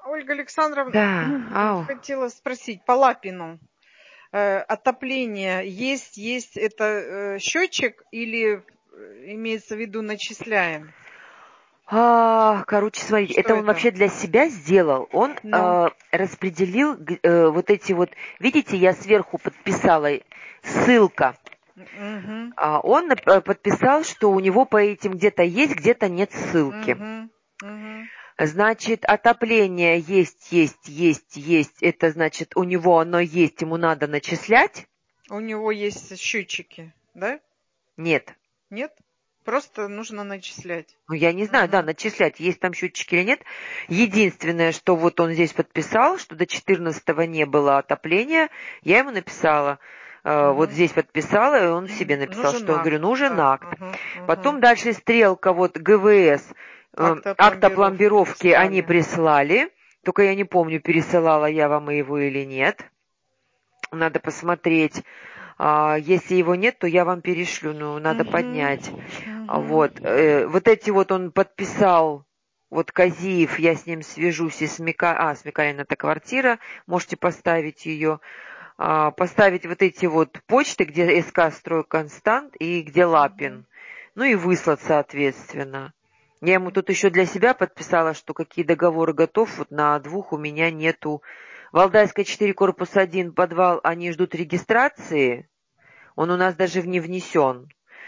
Ольга Александровна, Да, ау. хотела спросить по Лапину. Отопление есть это счетчик или имеется в виду начисляем? Короче, смотрите, Что это он это? вообще для себя сделал. Он Ну, распределил вот эти вот, видите, я сверху подписала ссылка. угу, Он подписал, что у него по этим где-то есть, где-то нет ссылки. угу, угу. Значит, отопление есть. Это значит, у него оно есть, ему надо начислять? У него есть счетчики, да? Нет. Нет? Просто нужно начислять. Ну, я не знаю, да, Угу, начислять, есть там счетчики или нет. Единственное, что вот он здесь подписал, что до 14-го не было отопления, я ему написала, вот угу. здесь подписала, и он себе написал, Нужен что, я говорю, акт, нужен да. акт. Угу, угу. Потом дальше стрелка, вот ГВС, Акт о акт о пломбировке пломбировке они прислали. прислали, только я не помню, пересылала я вам его или нет. Надо посмотреть. Если его нет, то я вам перешлю, но надо Угу, поднять. угу. Вот. Вот эти вот он подписал, вот Казиев, я с ним свяжусь, и Смекалин это квартира, можете поставить ее. Поставить вот эти вот почты, где СК Стройконстант и где Угу. Лапин. Ну и выслать, соответственно. Я ему тут еще для себя подписала, что какие договоры готов, вот на двух у меня нету. Валдайская 4, корпус 1, подвал, они ждут регистрации. Он у нас даже не внесен.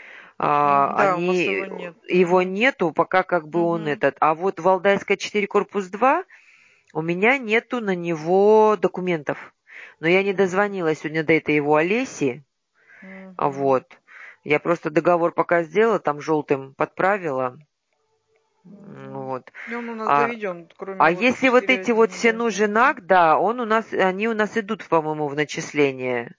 Да, у вас его нет. Его Угу, нету, пока как бы он угу. этот. А вот Валдайская 4, корпус 2, у меня нету на него документов. Но я не дозвонилась сегодня до этой его Олеси. Угу. Вот. Я просто договор пока сделала, там желтым подправила. Угу. Вот. И он у нас А, заведен, а кроме вот если вот эти вот 4.1, все да. нужен акт, да, они у нас идут, по-моему, в начисление.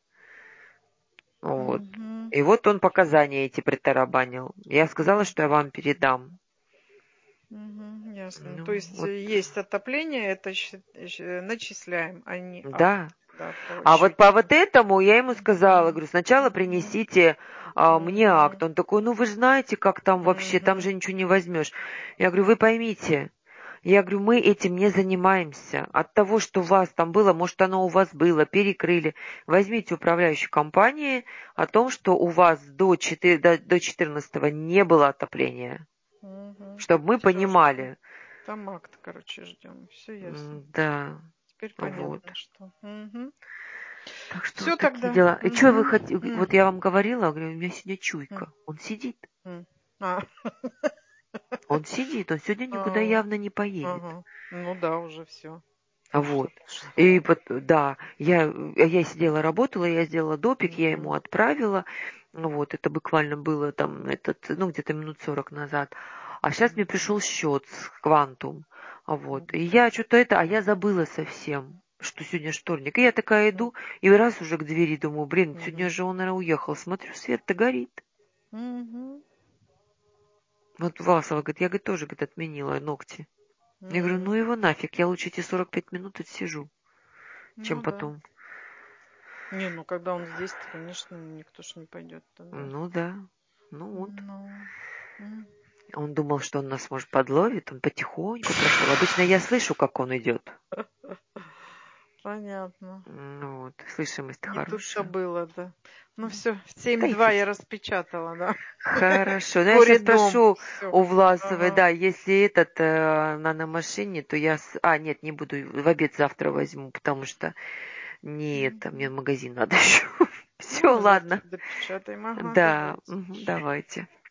Вот. Угу. И вот он показания эти притарабанил. Я сказала, что я вам передам. Угу. Ясно. Ну, То есть вот, есть отопление, это начисляем, а не акт, да. да, по А вот по вот счетчику. этому я ему сказала, Угу. говорю, сначала Угу. принесите мне акт. Угу. Он такой, ну вы же знаете, как там вообще, там Угу. же ничего не возьмешь. Я говорю, вы поймите, я говорю, мы этим не занимаемся. От того, что у вас там было, может, оно у вас было, перекрыли. Возьмите управляющей компании о том, что у вас до 14-го не было отопления. Угу. Чтобы мы Все, ждем. понимали. Там акт, короче, ждем. Все ясно. Да, Теперь вот. понятно, что. Угу. Так что Все вот такие тогда. дела. И что вы Угу. хотите? Вот я вам говорила, говорю, у меня сегодня чуйка. Он сидит. А, Он сидит, он сегодня никуда а, явно не поедет. ага. Ну да, уже все. Вот. Что? Да, я сидела, работала, я сделала допик, я ему Мгм. отправила. Вот, это буквально было там, где-то минут 40 назад. А сейчас мне пришел счет с Квантум. Вот. И Мгм. я что-то а я забыла совсем, что сегодня вторник. И я такая иду, и раз уже к двери думаю, блин, сегодня Мгм. же он, наверное, уехал. Смотрю, свет-то горит. Мгм. Вот Власова говорит, я, говорит, тоже, говорит, отменила ногти. Я говорю, ну М. его нафиг, я лучше эти 45 минут отсижу, чем Ну да. потом. Не, ну когда он здесь, то, конечно, никто ж не пойдет тогда. Ну да, ну вот. Ну. М. Он думал, что он нас, может, подловит, он потихоньку прошел. Обычно я слышу, как он идет. Понятно. Ну вот, слышимость Не тут-то хорошая. было, да. Ну все, в Да 7:2 идите. я распечатала, да. Хорошо. Ну, я сейчас Горе-дом. спрошу Все. у Власовой, Ага. да, если она на машине, то я... нет, не буду, в обед завтра возьму, потому что не это, мне Мгм. в магазин надо еще. Ну, Все, мы завтра ладно. допечатаем. Ага, Да, давайте. давайте.